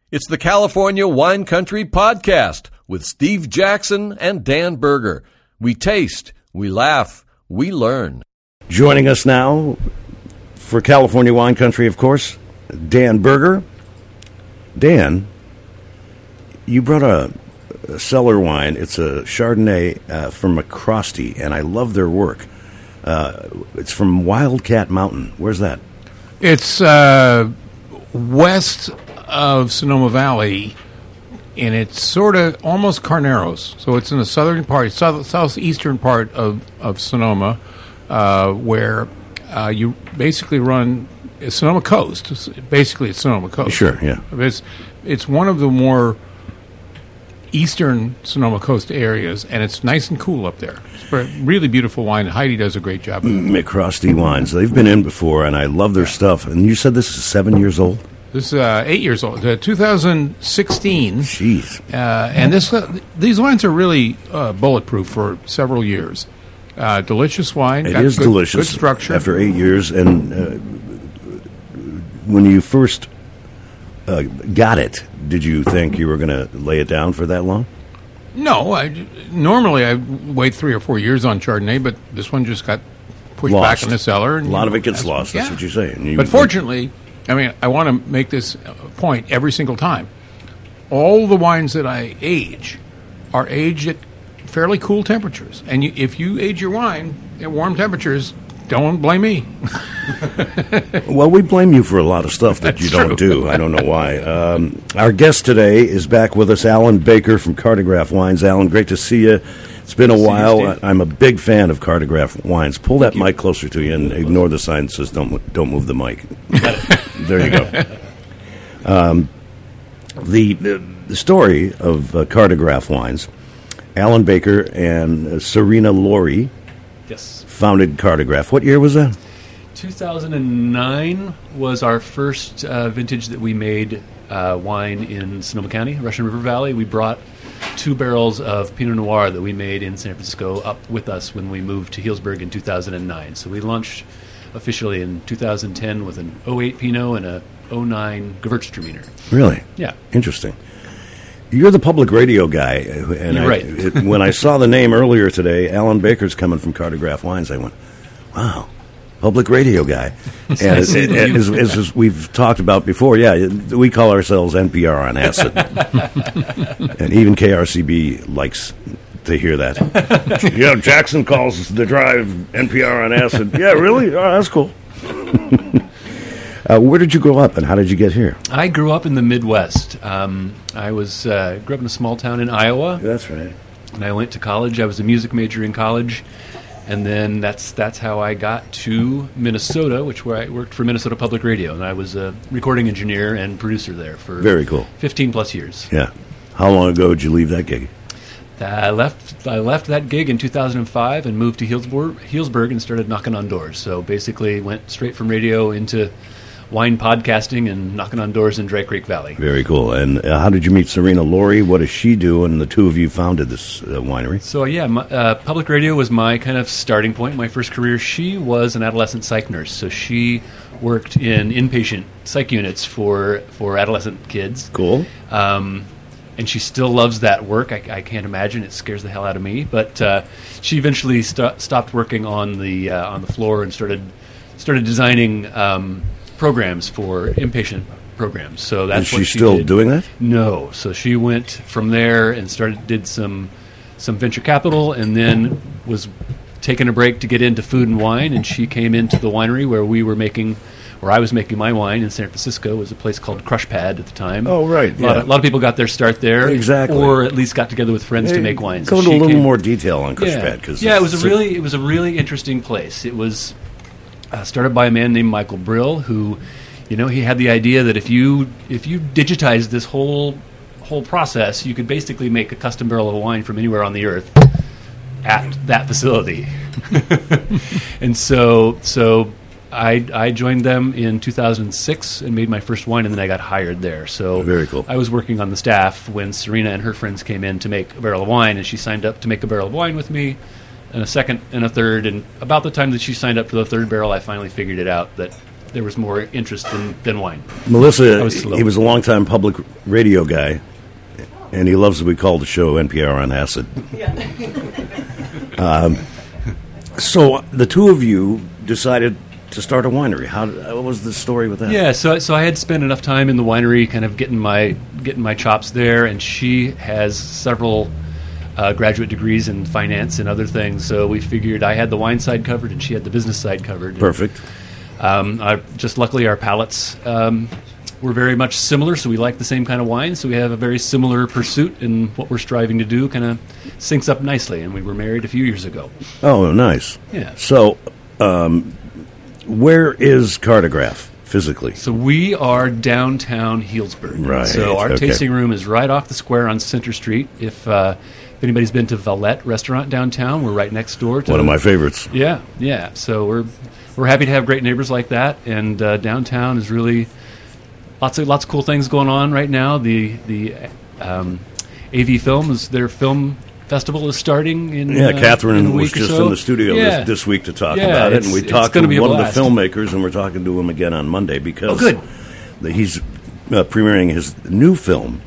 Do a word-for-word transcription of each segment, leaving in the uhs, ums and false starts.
It's the California Wine Country Podcast with Steve Jackson and Dan Berger. We taste, we laugh, we learn. Joining us now for California Wine Country, of course, Dan Berger. Dan, you brought a, a cellar wine. It's a Chardonnay uh, from McCrosty, and I love their work. Uh, it's from Wildcat Mountain. Where's that? It's uh, west of Sonoma Valley, and it's sort of almost Carneros. So it's in the southern part, south, southeastern part of, of Sonoma, uh, where uh, you basically run Sonoma Coast. It's basically, it's Sonoma Coast. Sure, yeah. It's, it's one of the more eastern Sonoma Coast areas, and it's nice and cool up there. It's a really beautiful wine. Heidi does a great job of it. McCrosty Wines. They've been in before, and I love their stuff. And you said this is seven years old? This is uh, eight years old, uh, two thousand sixteen. Jeez. Uh, and this uh, these wines are really uh, bulletproof for several years. Uh, delicious wine. It got is good, delicious. Good structure. After eight years. And uh, when you first uh, got it, did you think you were going to lay it down for that long? No. I, normally I wait three or four years on Chardonnay, but this one just got pushed Lost. back in the cellar. And, A lot of it gets that's, lost. That's yeah. what you're saying. You, But fortunately, I mean, I want to make this point every single time. All the wines that I age are aged at fairly cool temperatures. And you, if you age your wine at warm temperatures, don't blame me. Well, we blame you for a lot of stuff that That's you don't true. do. I don't know why. Um, our guest today is back with us, Alan Baker from Cartograph Wines. Alan, great to see you. It's been a Good to see you, while. Steve. I'm a big fan of Cartograph Wines. Pull that Thank you. mic closer to you and ignore the sign that says don't, mo- don't move the mic. There you go. Um, the, the the story of uh, Cartograph Wines, Alan Baker and uh, Serena Laurie Yes. founded Cartograph. What year was that? two thousand nine was our first uh, vintage that we made uh, wine in Sonoma County, Russian River Valley. We brought two barrels of Pinot Noir that we made in San Francisco up with us when we moved to Healdsburg in two thousand nine. So we launched officially in two thousand ten with an oh eight Pinot and a oh nine Gewürztraminer. Really? Yeah. Interesting. You're the public radio guy, and You're I, right. it, when I saw the name earlier today, Alan Baker's coming from Cartograph Wines, I went, "Wow, public radio guy." And nice it, to it, meet as, as, as we've talked about before, yeah, we call ourselves N P R on acid, and even K R C B likes to hear that. Yeah, Jackson calls the drive N P R on acid. Yeah, really? Oh, that's cool. Uh, where did you grow up, and how did you get here? I grew up in the Midwest. Um, I was uh, grew up in a small town in Iowa. That's right. And I went to college. I was a music major in college, and then that's that's how I got to Minnesota, which where I worked for Minnesota Public Radio, and I was a recording engineer and producer there for Very cool. fifteen plus years. Yeah. How long ago did you leave that gig? I left I left that gig in two thousand five and moved to Healdsburg, Healdsburg and started knocking on doors. So basically, went straight from radio into wine podcasting and knocking on doors in Dry Creek Valley. Very cool. And uh, how did you meet Serena Laurie? What does she do? And the two of you founded this uh, winery. So yeah, my, uh, public radio was my kind of starting point, my first career. She was an adolescent psych nurse, so she worked in inpatient psych units for, for adolescent kids. Cool. Um, and she still loves that work. I, I can't imagine. It scares the hell out of me. But uh, she eventually st- stopped working on the uh, on the floor and started started designing um, programs for inpatient programs. So that's Is what she she still did. doing that? No. So she went from there and started did some some venture capital, and then was taking a break to get into food and wine. And she came into the winery where we were making, where I was making my wine in San Francisco. It was a place called Crush Pad at the time. Oh, right, A lot, yeah. of, a lot of people got their start there, Exactly. or at least got together with friends to Hey, make wines. Go So into a she little came- more detail on Crush yeah. Pad. Cause yeah, it was it's a really it was a really interesting place. It was uh, started by a man named Michael Brill, who, you know, he had the idea that if you if you digitize this whole whole process, you could basically make a custom barrel of wine from anywhere on the earth at that facility. And so so I I joined them in two thousand six and made my first wine, and then I got hired there. So Very cool. I was working on the staff when Serena and her friends came in to make a barrel of wine, and she signed up to make a barrel of wine with me, and a second and a third. And about the time that she signed up for the third barrel, I finally figured it out that there was more interest than, than wine. Melissa, I was slow. he was a longtime public radio guy, and he loves what we call the show N P R on Acid. Yeah. um, so the two of you decided to start a winery. How what was the story with that? Yeah, so so I had spent enough time in the winery, kind of getting my getting my chops there, and she has several uh, graduate degrees in finance and other things. So we figured I had the wine side covered, and she had the business side covered. And, Perfect. um, I, just luckily, our palates um, were very much similar, so we like the same kind of wine. So we have a very similar pursuit, and what we're striving to do kind of syncs up nicely. And we were married a few years ago. Oh, nice. Yeah. So, um, where is Cartograph physically? So we are downtown Healdsburg. Right, So our okay. tasting room is right off the square on Center Street. If, uh, if anybody's been to Valette Restaurant downtown, we're right next door to One of my favorites. Yeah, yeah. So we're we're happy to have great neighbors like that, and uh, downtown is really lots of lots of cool things going on right now. The the um, A V Film is their film festival is starting in Yeah, uh, Catherine in a was week or just so. in the studio Yeah. this, this week to talk Yeah, about it, it's- and we it's talked to gonna be a one of blast. the filmmakers, and we're talking to him again on Monday because Oh, good. the, he's uh, premiering his new film,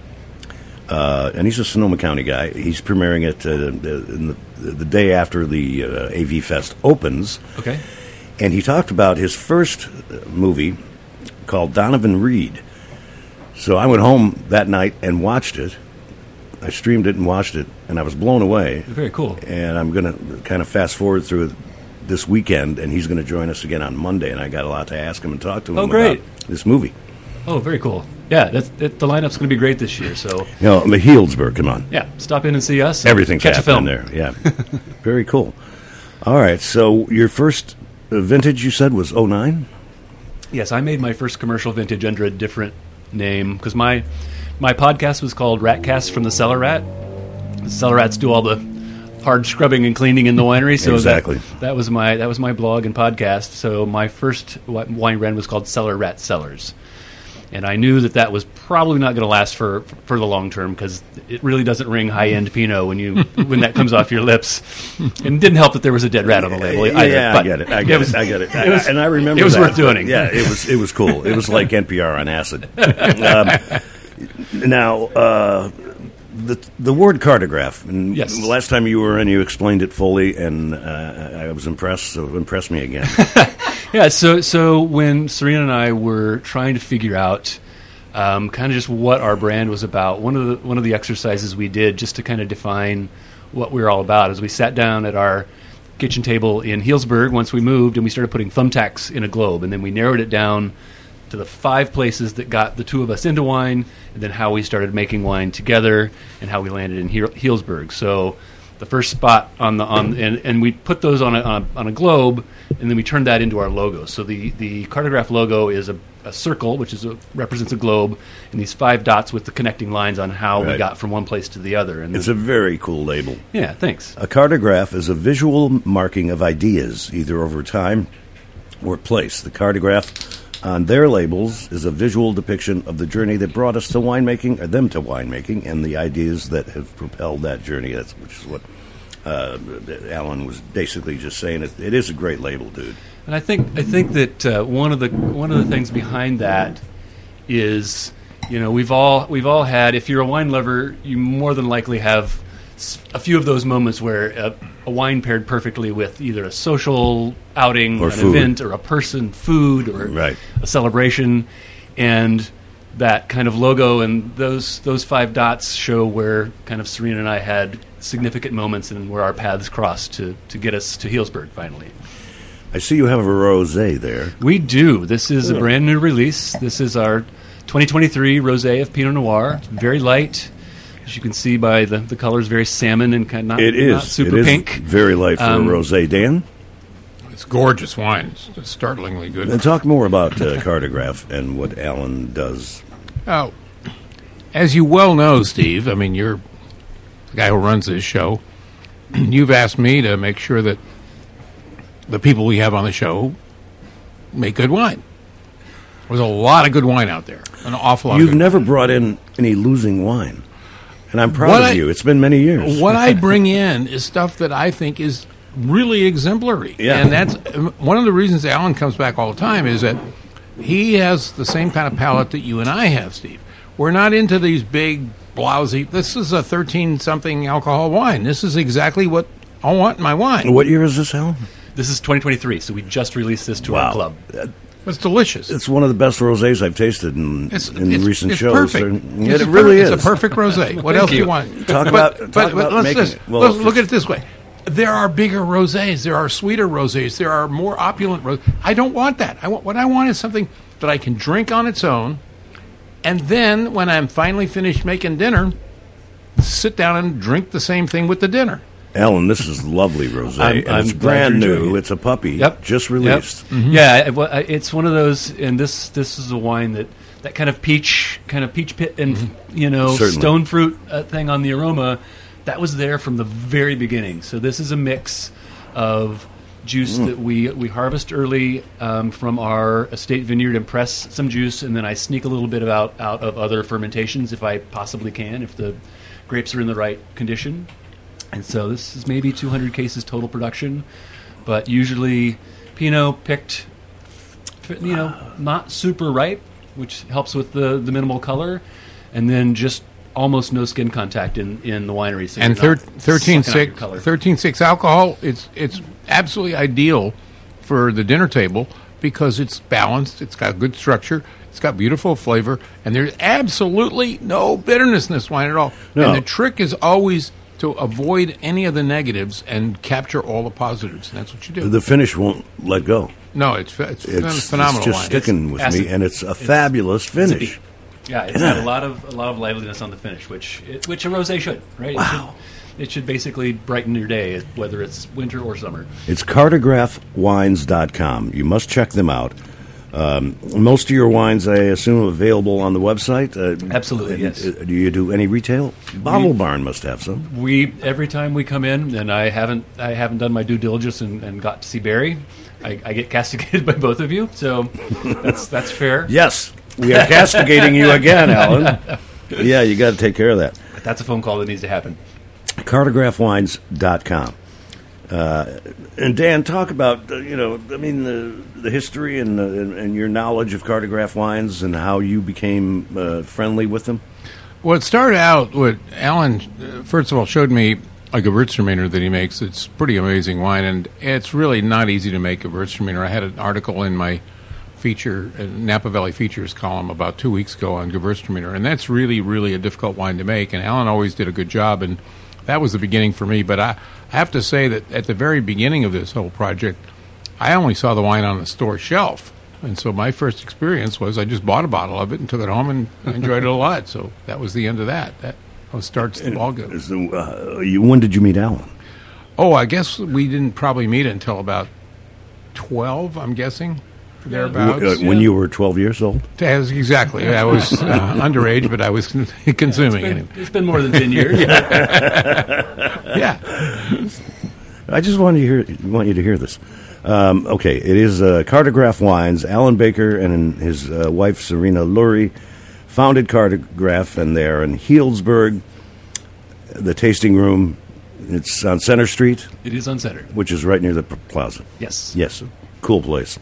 uh, and he's a Sonoma County guy. He's premiering it uh, in the, the day after the uh, A V Fest opens, Okay. and he talked about his first uh, movie called Donovan Reed. So I went home that night and watched it. I streamed it and watched it, and I was blown away. Very cool. And I'm going to kind of fast forward through it this weekend, and he's going to join us again on Monday, and I got a lot to ask him and talk to him Oh, great. about this movie. Oh, very cool. Yeah, that's, that, the lineup's going to be great this year. So You know, I mean, Healdsburg, come on. yeah, stop in and see us. and Everything's catch a film happening there. Yeah. Very cool. All right, so your first uh, vintage, you said, was oh nine? Yes, I made my first commercial vintage under a different name because my my podcast was called Ratcast from the Cellar Rat. The Cellar Rats do all the hard scrubbing and cleaning in the winery, so Exactly. that, that was my that was my blog and podcast. So my first wi- wine brand was called Cellar Rat Cellars, and I knew that that was probably not going to last for for the long term because it really doesn't ring high end Pinot when you when that comes off your lips. And it didn't help that there was a dead rat on the label Yeah, either. yeah, I but get it. I get it. was- I get it. it was- and I remember it was that. worth doing. Yeah, it was. It was cool. It was like N P R on acid. Um, now, uh, the the word cartograph. And Yes. the last time you were in, you explained it fully, and uh, I was impressed. So impress me again. Yeah, so so when Serena and I were trying to figure out um, kind of just what our brand was about, one of the one of the exercises we did just to kind of define what we were all about is we sat down at our kitchen table in Healdsburg once we moved, and we started putting thumbtacks in a globe, and then we narrowed it down to the five places that got the two of us into wine, and then how we started making wine together, and how we landed in Heal- Healdsburg. So the first spot on the on and, and we put those on a, on a on a globe, and then we turned that into our logo. So the the Cartograph logo is a, a circle, which is a, represents a globe, and these five dots with the connecting lines on how we Right. got from one place to the other. And It's then- a very cool label. yeah, thanks. A cartograph is a visual marking of ideas, either over time or place. The cartograph on their labels is a visual depiction of the journey that brought us to winemaking, or them to winemaking, and the ideas that have propelled that journey. That's which is what uh, Alan was basically just saying. It, it is a great label, dude. And I think I think that uh, one of the one of the things behind that is, you know, we've all we've all had. If you're a wine lover, you more than likely have s- a few of those moments where a, a wine paired perfectly with either a social outing, Or an food. event, or a person, food, or Right. a celebration, and that kind of logo and those those five dots show where kind of Serena and I had significant moments and where our paths crossed to to get us to Healdsburg finally. I see you have a rosé there. We do. This is a brand new release. This is our twenty twenty-three Rosé of Pinot Noir. It's very light, as you can see by the the colors, very salmon and kind of not, It is not super it is pink. very light for Um, a rosé. Dan, It's gorgeous wine. It's just startlingly good. and talk more about uh, Cartograph and what Alan does. Oh, as you well know, Steve, I mean, you're the guy who runs this show. You've asked me to make sure that the people we have on the show make good wine. There's a lot of good wine out there. An awful lot You've of good never brought in any losing wine, and I'm proud What of I- you. It's been many years. What I bring in is stuff that I think is really exemplary. Yeah. And that's um, one of the reasons Alan comes back all the time is that he has the same kind of palate that you and I have, Steve. We're not into these big, blousy. This is a thirteen-something alcohol wine. This is exactly what I want in my wine. What year is this, Alan? This is twenty twenty-three, so we just released this to Wow. our club. It's delicious. It's one of the best rosés I've tasted in, It's, in it's, recent it's shows. perfect. They're- It's It a really per- is. It's a perfect rosé. What else do you want? Talk But- about- but, talk but about let's, making let's, it. Well, let's if look at it's- it this way. There are bigger rosés. There are sweeter rosés. There are more opulent rosés. I don't want that. I want what I want is something that I can drink on its own, and then when I'm finally finished making dinner, sit down and drink the same thing with the dinner. Alan, this is lovely rosé. I'm- and I'm it's glad brand you're enjoying new. it. It's a puppy. Yep. Just Yep. released. Yeah, it, well, I- it's one of those, and this this is a wine that that kind of peach, kind of peach pit, and you know, Certainly. stone fruit uh, thing on the aroma, that was there from the very beginning. So this is a mix of juice that we we harvest early um, from our estate vineyard and press some juice, and then I sneak a little bit of out out of other fermentations if I possibly can, if the grapes are in the right condition. And so this is maybe two hundred cases total production, but usually Pinot picked, you know, not super ripe, which helps with the, the minimal color, and then just almost no skin contact in, in the winery. So And you're thir- not thirteen sucking out your six color. thirteen six alcohol, it's it's absolutely ideal for the dinner table because it's balanced, it's got good structure, it's got beautiful flavor, and there's absolutely no bitterness in this wine at all. No. And the trick is always to avoid any of the negatives and capture all the positives, and that's what you do. The finish won't let go. no, it's it's, It's, phenomenal it's just wine. sticking with acid. me, and it's a fabulous finish. Yeah, it's got a lot of a lot of liveliness on the finish, which it, which a rosé should, right? Wow. It should, it should basically brighten your day, whether it's winter or summer. It's cartograph wines dot com. You must check them out. Um, most of your wines, I assume, available on the website. Uh, Absolutely, and, yes. uh, do you do any retail? Bottle Barn must have some. We every time we come in, and I haven't I haven't done my due diligence and, and got to see Barry, I, I get castigated by both of you, so that's that's fair. Yes, we are castigating you again, Alan. Yeah, you got to take care of that. But that's a phone call that needs to happen. cartograph wines dot com. Uh, and Dan, talk about uh, you know, I mean the the history and, uh, and and your knowledge of Cartograph wines and how you became uh, friendly with them. Well, it started out with Alan, uh, first of all, showed me a Gewürztraminer that he makes. It's pretty amazing wine, and it's really not easy to make Gewürztraminer. I had an article in my feature, uh, Napa Valley Features column about two weeks ago on Gewürztraminer, and that's really, really a difficult wine to make, and Alan always did a good job, and that was the beginning for me. But I, I have to say that at the very beginning of this whole project, I only saw the wine on the store shelf. And so my first experience was I just bought a bottle of it and took it home and I enjoyed it a lot. So that was the end of that. That starts the ball game. Is the, uh, you, when did you meet Alan? Oh, I guess we didn't probably meet until about twelve, I'm guessing, thereabouts. W- uh, when you were twelve years old? As- Exactly. I was uh, underage, but I was con- consuming It's it. been, it's been more than ten years. Yeah. I just wanted to hear, want you to hear this. Um, okay, it is uh, Cartograph Wines. Alan Baker and his uh, wife, Serena Lurie, founded Cartograph, and they're in Healdsburg, the tasting room. It's on Center Street, It is uncentered. which is right near the p- plaza. Yes. Yes, cool place.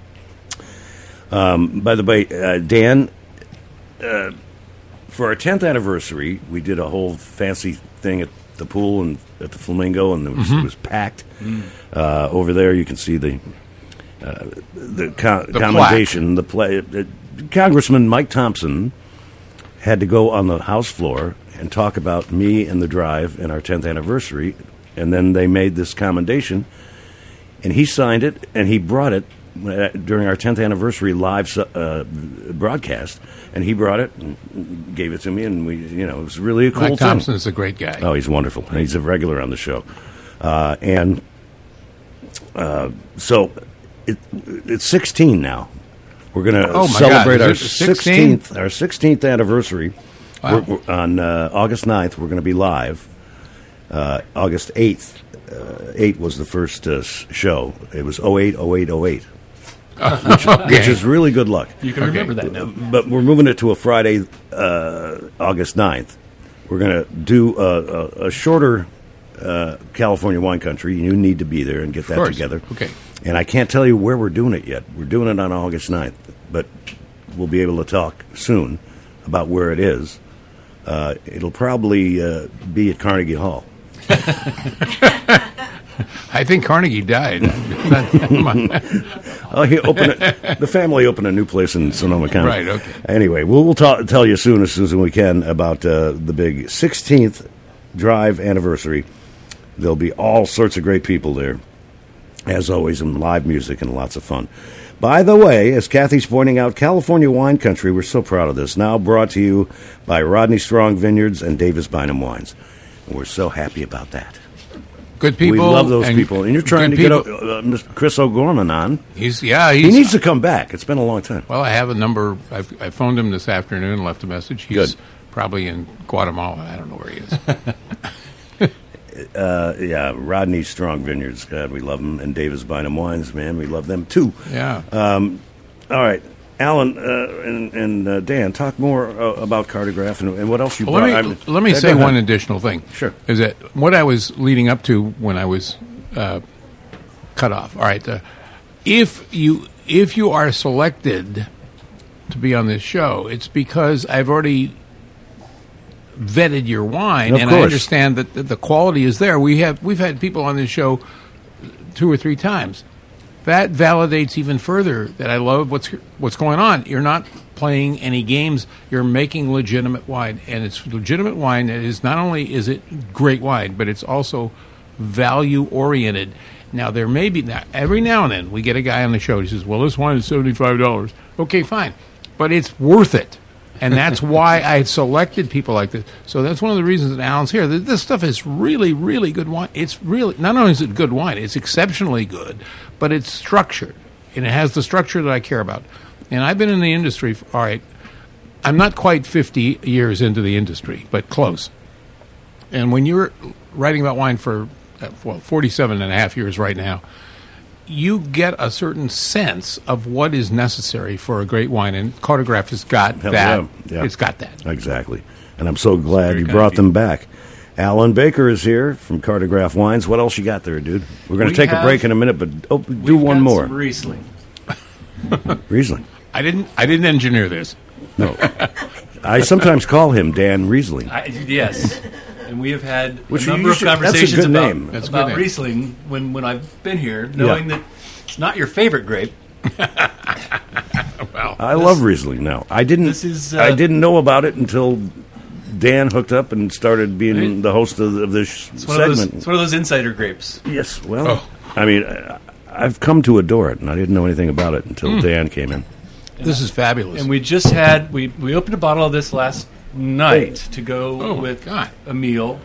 Um, by the way, uh, Dan, uh, for our tenth anniversary, we did a whole fancy thing at the pool and at the Flamingo, and it was, it was packed. Uh, over there, you can see the uh, the, co- The commendation. The play, uh, Congressman Mike Thompson had to go on the House floor and talk about me and the drive and our tenth anniversary, and then they made this commendation, and he signed it, and he brought it uh, during our tenth anniversary live su- uh, broadcast, and he brought it and gave it to me, and we, you know, it was really a cool Mike thing. Thompson is a great guy. Oh, he's wonderful. And he's a regular on the show. Uh, and uh, so it, it's sixteen now. We're going to Oh, my celebrate God. our Is it sixteen? sixteenth our sixteenth anniversary. Wow. We're, we're on uh, August ninth. We're going to be live. Uh, August eighth. Uh, eight was the first uh, s- show. It was oh eight oh eight oh eight, which, which is really good luck. You can remember that now. But we're moving it to a Friday, uh, August ninth. We're going to do a, a, a shorter uh, California Wine Country, you need to be there and get that course. together. Okay. And I can't tell you where we're doing it yet. We're doing it on August ninth, but we'll be able to talk soon about where it is. Uh, it'll probably uh, be at Carnegie Hall. I think Carnegie died. Oh, he opened it, the family opened a new place in Sonoma County. Right, okay. Anyway, we'll, we'll ta- tell you soon as soon as we can about uh, the big sixteenth Drive anniversary. There'll be all sorts of great people there, as always, and live music and lots of fun. By the way, as Kathy's pointing out, California Wine Country, we're so proud of this, now brought to you by Rodney Strong Vineyards and Davis Bynum Wines. And we're so happy about that. Good people. We love those and people. And you're trying to good get uh, Mister Chris O'Gorman on. He's yeah. He He's, needs to come back. It's been a long time. Well, I have a number. I've, I phoned him this afternoon and left a message. He's Good. probably in Guatemala. I don't know where he is. Uh, yeah, Rodney Strong Vineyards. God, we love them. And Davis Bynum Wines, man, we love them too. Yeah. Um, all right. Alan uh, and, and uh, Dan, talk more uh, about Cartograph and, and what else you Well, brought. let me I'm- let me Yeah, say go ahead. one additional thing. Sure. Is that what I was leading up to when I was uh, cut off? All right. Uh, if you if you are selected to be on this show, it's because I've already vetted your wine, Of and I course. understand that the, the quality is there. We have we've had people on this show two or three times. That validates even further that I love what's what's going on. You're not playing any games. You're making legitimate wine, and it's legitimate wine that is not only is it great wine, but it's also value oriented. Now there may be now, every now and then we get a guy on the show who says, "Well, this wine is seventy-five dollars." Okay, fine, but it's worth it. And that's why I selected people like this. So that's one of the reasons that Alan's here. That this stuff is really, really good wine. It's really, not only is it good wine, it's exceptionally good, but it's structured. And it has the structure that I care about. And I've been in the industry, for, all right, I'm not quite fifty years into the industry, but close. And when you're writing about wine for, uh, well, forty-seven and a half years right now, you get a certain sense of what is necessary for a great wine, and Cartograph has got Hell that. yeah, yeah. It's got that. Exactly. And I'm so glad very you kind brought of them back. Alan Baker is here from Cartograph Wines. What else you got there, dude? We're going to We take a have- break in a minute, but oh, do We've one got more. some Riesling. Riesling. I didn't. I didn't engineer this. No. I sometimes call him Dan Riesling. I, yes. And we have had Which a number you of should- that's a conversations good about, name. That's a good about name. Riesling when, when I've been here, knowing that it's not your favorite grape. Well, I love Riesling now. I didn't. this is, uh, I didn't know about it until Dan hooked up and started being Right. the host of, of this It's one, of those, segment. it's one of those insider grapes. Yes. Well, Oh. I mean, I, I've come to adore it, and I didn't know anything about it until Hmm. Dan came in. this is fabulous. And we just had, we, we opened a bottle of this last night to go Oh, with God. a meal.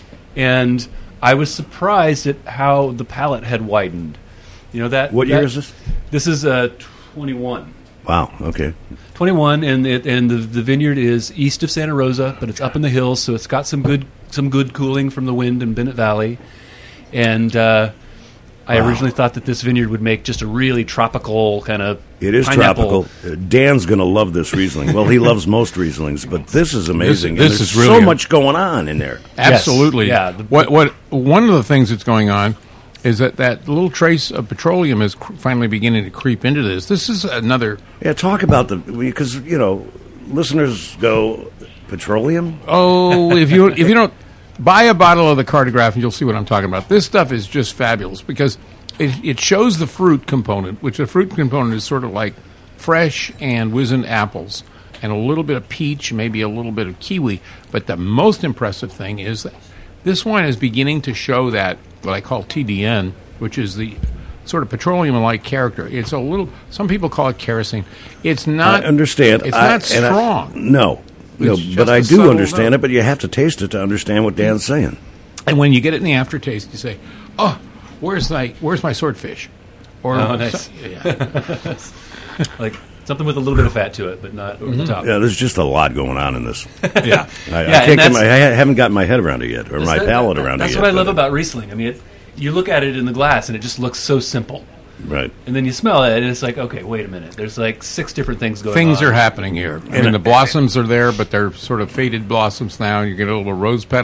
And I was surprised at how the palate had widened. You know that. What that- year is this? This is uh, twenty-one. Wow. Okay. twenty-one, and it, and the, the vineyard is east of Santa Rosa, but it's up in the hills, so it's got some good some good cooling from the wind in Bennett Valley. And uh, I Wow. originally thought that this vineyard would make just a really tropical kind of It is pineapple. tropical. Uh, Dan's going to love this Riesling. Well, he loves most Rieslings, but this is amazing. This- And this there's is really so a- much going on in there. Absolutely. Yeah, the- what what one of the things that's going on is that that little trace of petroleum is cr- finally beginning to creep into this. This is another. Yeah, talk about the because you know listeners go petroleum. Oh, if you if you don't buy a bottle of the Cartograph, and you'll see what I'm talking about. This stuff is just fabulous because it, it shows the fruit component, which the fruit component is sort of like fresh and wizened apples and a little bit of peach, maybe a little bit of kiwi. But the most impressive thing is that this wine is beginning to show that what I call T D N, which is the sort of petroleum-like character. It's a little. Some people call it kerosene. It's not. I understand. It's I- not and I- strong. no, no, It's just but I a do subtle understand note. it. But you have to taste it to understand what Dan's saying. And when you get it in the aftertaste, you say, "Oh, where's my where's my swordfish?" Or Oh, nice. yeah. like something with a little bit of fat to it, but not over Mm-hmm. the top. Yeah, there's just a lot going on in this. yeah. I, Yeah, I, and can't get that's- my, I haven't gotten my head around it yet, or my That- palate that- around That's it yet. what I love but- about Riesling. I mean, it, you look at it in the glass, and it just looks so simple. Right. And then you smell it, and it's like, okay, wait a minute. There's like six different things going Things on. are happening here. I mean, the blossoms are there, but they're sort of faded blossoms now. You get a little rose petal,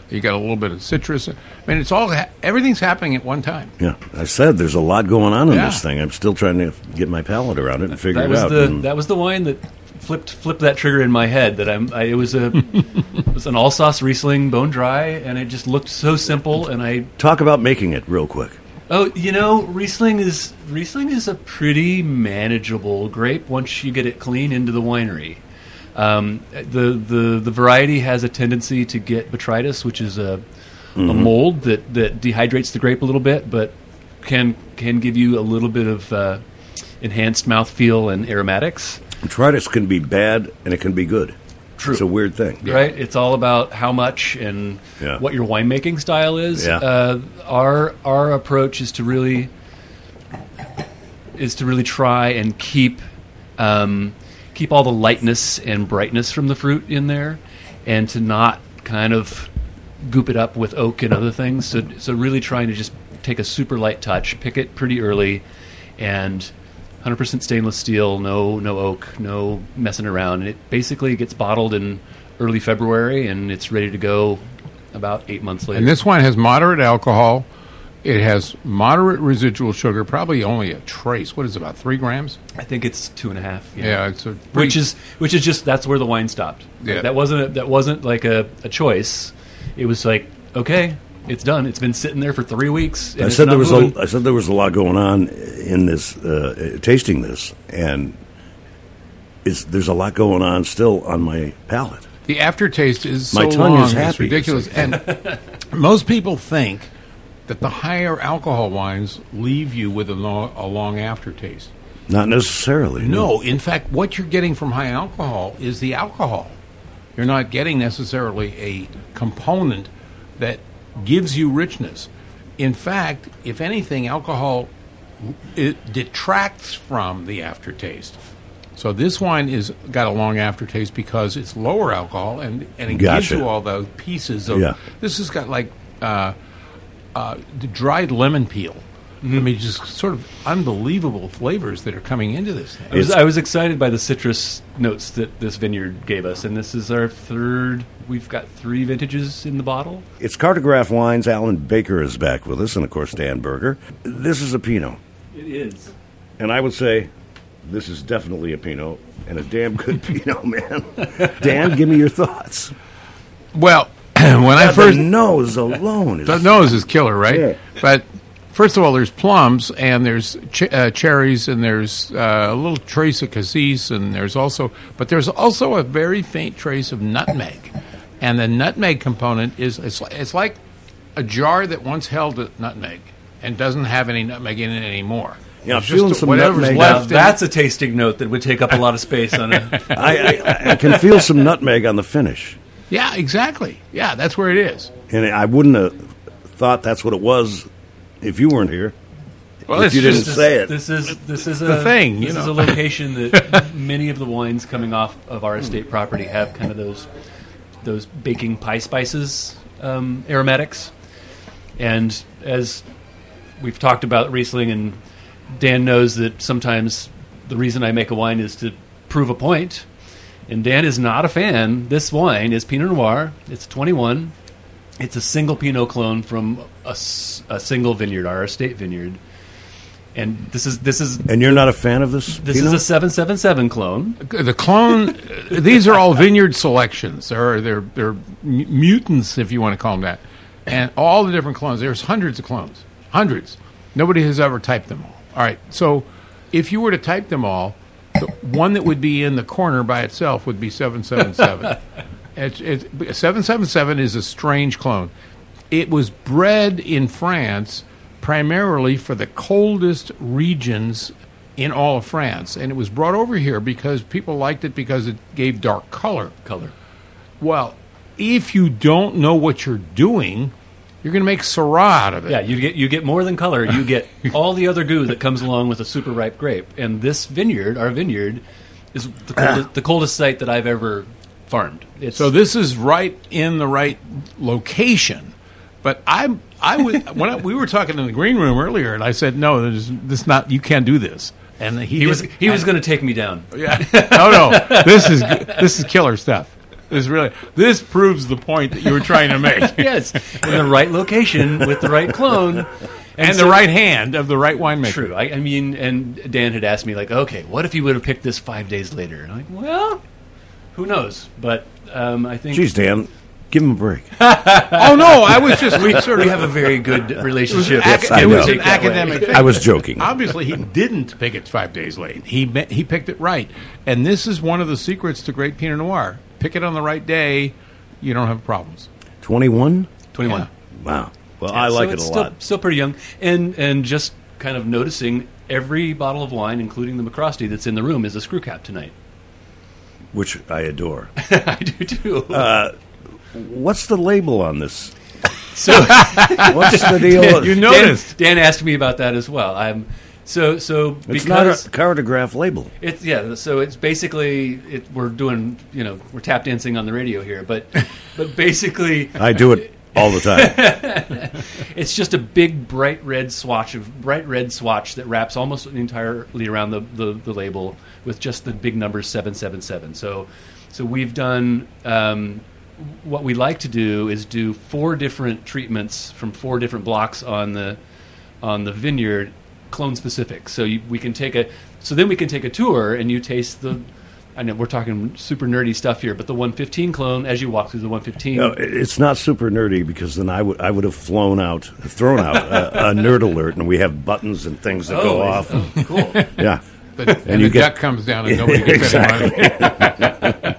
You got a little bit of citrus. I mean, it's all ha- everything's happening at one time. Yeah, I said there's a lot going on in Yeah. this thing. I'm still trying to get my palate around it and figure that it was out. the And that was the wine that flipped flipped that trigger in my head. That I'm. I, it was a it was an Alsace Riesling, bone dry, and it just looked so simple. And I talk about making it real quick. oh, you know, Riesling is Riesling is a pretty manageable grape once you get it clean into the winery. Um, the the the variety has a tendency to get botrytis, which is a Mm-hmm. a mold that, that dehydrates the grape a little bit, but can can give you a little bit of uh, enhanced mouthfeel and aromatics. Botrytis can be bad and it can be good. True. It's a weird thing. Right? It's all about how much and Yeah. what your winemaking style is. Yeah. Uh, our our approach is to really is to really try and keep um, keep all the lightness and brightness from the fruit in there, and to not kind of goop it up with oak and other things. So so really trying to just take a super light touch, pick it pretty early, and one hundred percent stainless steel, no no oak, no messing around. And it basically gets bottled in early February, and it's ready to go about eight months later. And this wine has moderate alcohol. It has moderate residual sugar, probably only a trace. What is it, about three grams? I think it's two and a half. Yeah, it's a which pretty- is which is just that's where the wine stopped. Yeah. That wasn't a, that wasn't like a, a choice. It was like, okay, it's done. It's been sitting there for three weeks. and I it's said not there was moving. a, I said there was a lot going on in this uh, tasting this, and is there's a lot going on still on my palate. The aftertaste is My so tongue long, is happy. it's ridiculous. And most people think that the higher alcohol wines leave you with a long, a long aftertaste. Not necessarily. No, in fact, what you're getting from high alcohol is the alcohol. You're not getting necessarily a component that gives you richness. In fact, if anything, alcohol it detracts from the aftertaste. So this wine is got a long aftertaste because it's lower alcohol, and, and it gives Gotcha. you all those pieces of. Yeah. This has got like uh, uh, the dried lemon peel. I mean, just sort of unbelievable flavors that are coming into this thing. I was, I was excited by the citrus notes that this vineyard gave us, and this is our third. We've got three vintages in the bottle. It's Cartograph Wines. Alan Baker is back with us, and of course Dan Berger. This is a Pinot, It is. and I would say this is definitely a Pinot, and a damn good Pinot, man. Dan, give me your thoughts. Well, when I God, first the nose alone is the nose is killer, right? Yeah. But first of all, there's plums and there's ch- uh, cherries and there's uh, a little trace of cassis and there's also, but there's also a very faint trace of nutmeg, and the nutmeg component is it's, it's like a jar that once held a nutmeg and doesn't have any nutmeg in it anymore. Yeah, I'm It's feeling just some whatever's nutmeg. left. Now, in- that's a tasting note that would take up a lot of space on a. I, I, I can feel some nutmeg on the finish, yeah, exactly. Yeah, that's where it is. and I wouldn't have thought that's what it was if you weren't here. Well, If it's you didn't just- say it. This is this is the a thing, you This is know. a location that many of the wines coming off of our estate property have kind of those those baking pie spices um, aromatics, and as we've talked about Riesling, and Dan knows that sometimes the reason I make a wine is to prove a point, and Dan is not a fan. This wine is Pinot Noir. It's twenty-one. It's a single Pinot clone from a, s- a single vineyard, our estate vineyard. And this is this is And you're not a fan of this? this Pinot? is a seven seven seven clone. The clone, these are all vineyard selections. They're, they're, they're mu- mutants, if you want to call them that. And all the different clones, there's hundreds of clones. Hundreds. Nobody has ever typed them all. All right, so if you were to type them all, the one that would be in the corner by itself would be seven seven seven. It's, it's, seven seven seven is a strange clone. It was bred in France primarily for the coldest regions in all of France. And it was brought over here because people liked it because it gave dark color. Color. Well, if you don't know what you're doing, you're going to make Syrah out of it. Yeah, you get you get more than color. You get all the other goo that comes along with a super ripe grape. And this vineyard, our vineyard, is the coldest, the coldest site that I've ever farmed. It's So this is right in the right location. But I, I was when I, we were talking in the green room earlier, and I said, "No, this, this not. You can't do this." And he, he was did- he was and- going to take me down. Yeah. No, no. This is this is killer stuff. This really this proves the point that you were trying to make. Yes, in the right location with the right clone. And, And so- the right hand of the right winemaker. True. I, I mean, and Dan had asked me, like, okay, what if you would have picked this five days later? And I'm like, well, who knows? But um, I think... Jeez, Dan, give him a break. Oh, no, I was just... we, we have a very good relationship. Yes, Ac- I it was know. an academic thing. I was joking. Obviously, he didn't pick it five days late. He me- he picked it right. And this is one of the secrets to great Pinot Noir. Pick it on the right day, you don't have problems. twenty-one? twenty-one. Yeah. Wow. Well, Yeah, I like so it it's a still, lot. Still pretty young. And, and just kind of noticing every bottle of wine, including the McCrosty that's in the room, is a screw cap tonight. Which I adore. I do, too. What's the label on this? so... What's the deal? You Dan, noticed. Dan asked me about that as well. I'm so so It's not because a cartograph label. it's yeah. So it's basically it, we're doing you know we're tap dancing on the radio here, but but basically I do it all the time. it's just a big bright red swatch of bright red swatch that wraps almost entirely around the, the, the label with just the big number seven seven seven. So so we've done. Um, what we like to do is do four different treatments from four different blocks on the on the vineyard, clone specific. So you, we can take a so then we can take a tour and you taste the. I know we're talking super nerdy stuff here, but the one fifteen clone as you walk through the one fifteen. No, it's not super nerdy because then I would I would have flown out, thrown out a, a nerd alert, and we have buttons and things that go Oh, off. oh, cool. Yeah, But, and And you the get- duck comes down and nobody gets any money.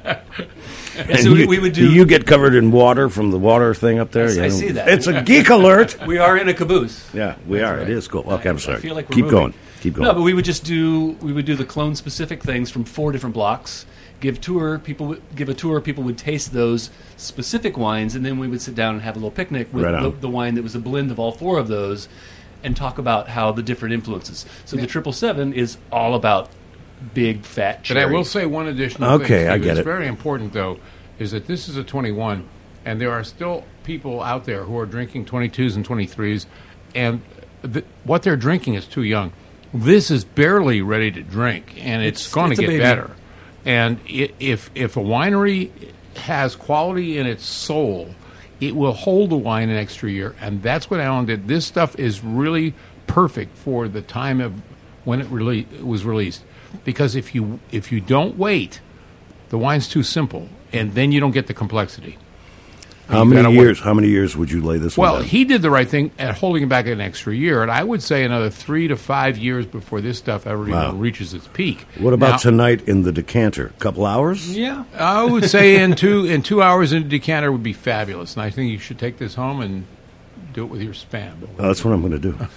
And so you, we would do. you get covered in water from the water thing up there. Yes, you I know. see that. It's a geek alert. we are in a caboose. Yeah, we are. It is cool. Okay, I'm sorry. I feel like we're Keep moving. going. Keep going. No, but we would just do we would do the clone specific things from four different blocks. Give tour people would- give a tour. People would taste those specific wines, and then we would sit down and have a little picnic with Right on. the, the wine that was a blend of all four of those, and talk about how the different influences. So the triple seven is all about big fat But cherry. I will say one additional Okay, thing. I Steve, get it's it. very important, though, is that this is a twenty-one, and there are still people out there who are drinking twenty-twos and twenty-threes, and th- what they're drinking is too young. This is barely ready to drink, and it's, It's- going it's to a get baby. better. And i if if a winery has quality in its soul, it will hold the wine an extra year, and that's what Alan did. This stuff is really perfect for the time of when it really it was released, because if you if you don't wait, the wine's too simple, and then you don't get the complexity. how You many gotta years? How many years would you lay this Well, one down? he did the right thing at holding it back an extra year, and I would say another three to five years before this stuff ever Wow. even reaches its peak. What about Now, tonight in the decanter? Couple hours? Yeah. I would say in two in two hours in a decanter would be fabulous, and I think you should take this home and do it with your spam. Oh, that's what I'm going to do.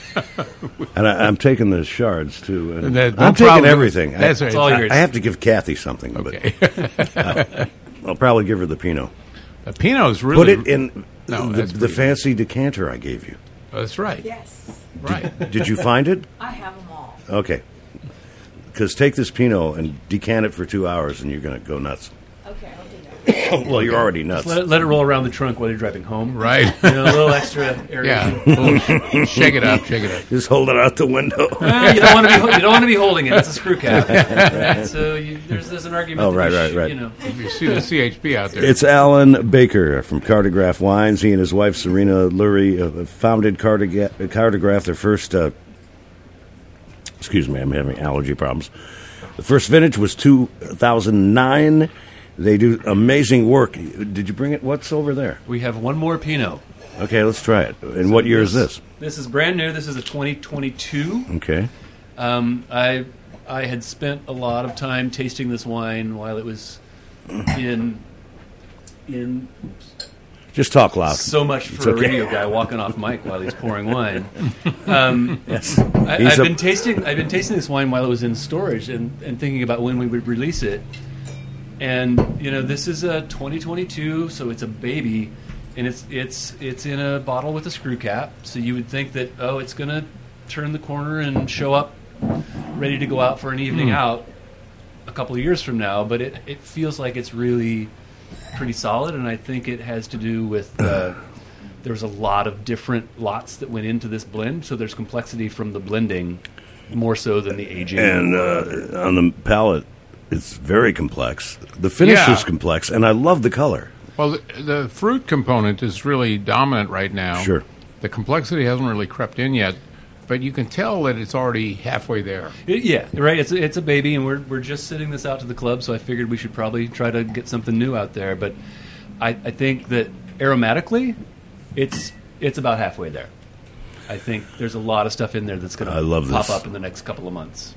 And I, I'm taking the shards too. And And that- no I'm taking problem. everything. That's I, right. It's all I, yours. I have to give Kathy something, Okay. but I'll probably give her the Pinot. The Pinot's really Put it in No, the, that's the pretty fancy decanter I gave you. That's right. Yes, Right. Did you find it? I have them all. Okay. Because take this Pinot and decant it for two hours, and you're going to go nuts. Okay, I'll do that. Well, you're already nuts. Let it, let it roll around the trunk while you're driving home. Right. You know, a little extra area. Yeah. Well, shake it up. Shake it up. Just hold it out the window. Ah, you don't want to be ho- you don't want to be holding it. It's a screw cap. Right? So you, there's there's an argument. Oh, that right, you right, should, right. You know, If you see the C H P out there, It's Alan Baker from Cartograph Wines. He and his wife, Serena Lurie, uh, founded Cartoga- Cartograph. Their first, uh, excuse me, I'm having allergy problems. The first vintage was two thousand nine. They do amazing work. Did you bring it? What's over there? we have one more Pinot. Okay, let's try it. And what year is this? This is brand new. This is a twenty twenty-two. Okay. Um, I I had spent a lot of time tasting this wine while it was in in Just talk loud. so much It's for a okay. radio guy walking off mic while he's pouring wine. Um, Yes. I, He's I've a- been tasting. I've been tasting this wine while it was in storage and, and thinking about when we would release it. And you know, this is a twenty twenty-two, so it's a baby, and it's it's it's in a bottle with a screw cap. So you would think that oh, it's going to turn the corner and show up ready to go out for an evening out a couple of years from now. But it it feels like it's really pretty solid, and I think it has to do with. Uh, There's a lot of different lots that went into this blend, so there's complexity from the blending more so than the aging. And uh, on the palate, It's very complex. The finish Yeah. is complex, and I love the color. Well, the, the fruit component is really dominant right now. Sure. The complexity hasn't really crept in yet, but you can tell that it's already halfway there. It- yeah, right. It's a, it's a baby, and we're we're just sitting this out to the club. So I figured we should probably try to get something new out there. But I, I think that aromatically, it's it's about halfway there. I think there's a lot of stuff in there that's going I love to pop this. up in the next couple of months.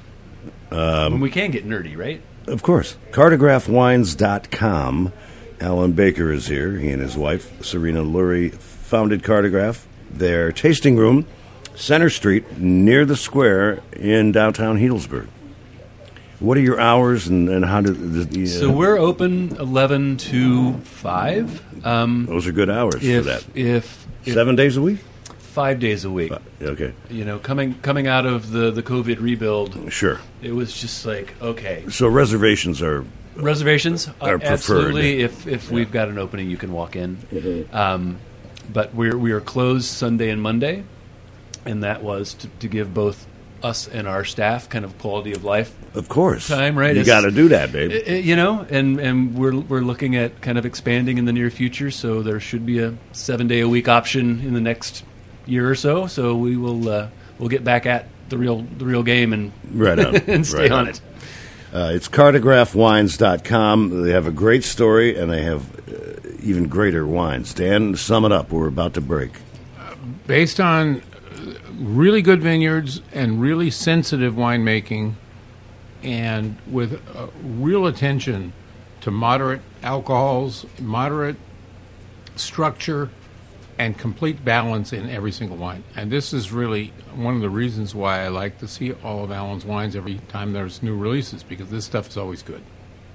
Um, when we can get nerdy, right? Of course. cartograph wines dot com. Alan Baker is here. He and his wife, Serena Lurie, founded Cartograph. Their tasting room, Center Street, near the square in downtown Healdsburg. What are your hours, and, and how do... The, uh, So we're open eleven to five. Um, those are good hours if, for that. if if Seven days a week? five days a week. Uh, okay. You know, coming coming out of the, the COVID rebuild, Sure. it was just like, okay, So reservations are... reservations Are uh, preferred. absolutely. If if we've got an opening, you can walk in. Um, but we're we are closed Sunday and Monday, and that was to, to give both us and our staff kind of quality of life Of course. time. Right, You It's- got to do that, babe. I- I- you know, and and we're we're looking at kind of expanding in the near future. So there should be a seven day a week option in the next year or so. So we will uh, we'll get back at the real the real game and Right on. and stay Right on on. it. Uh, it's cartograph wines dot com. They have a great story, and they have uh, even greater wines. Dan, sum it up. We're about to break. Based on uh, really good vineyards and really sensitive winemaking, and with uh, real attention to moderate alcohols, moderate structure, and complete balance in every single wine. And this is really one of the reasons why I like to see all of Alan's wines every time there's new releases, because this stuff is always good.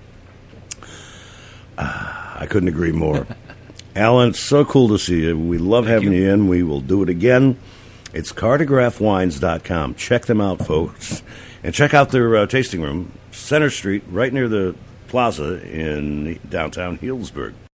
I couldn't agree more. Alan, it's so cool to see you. We love having you. you. in. We will do it again. It's cartograph wines dot com. Check them out, folks. And check out their uh, tasting room, Center Street, right near the plaza in downtown Healdsburg.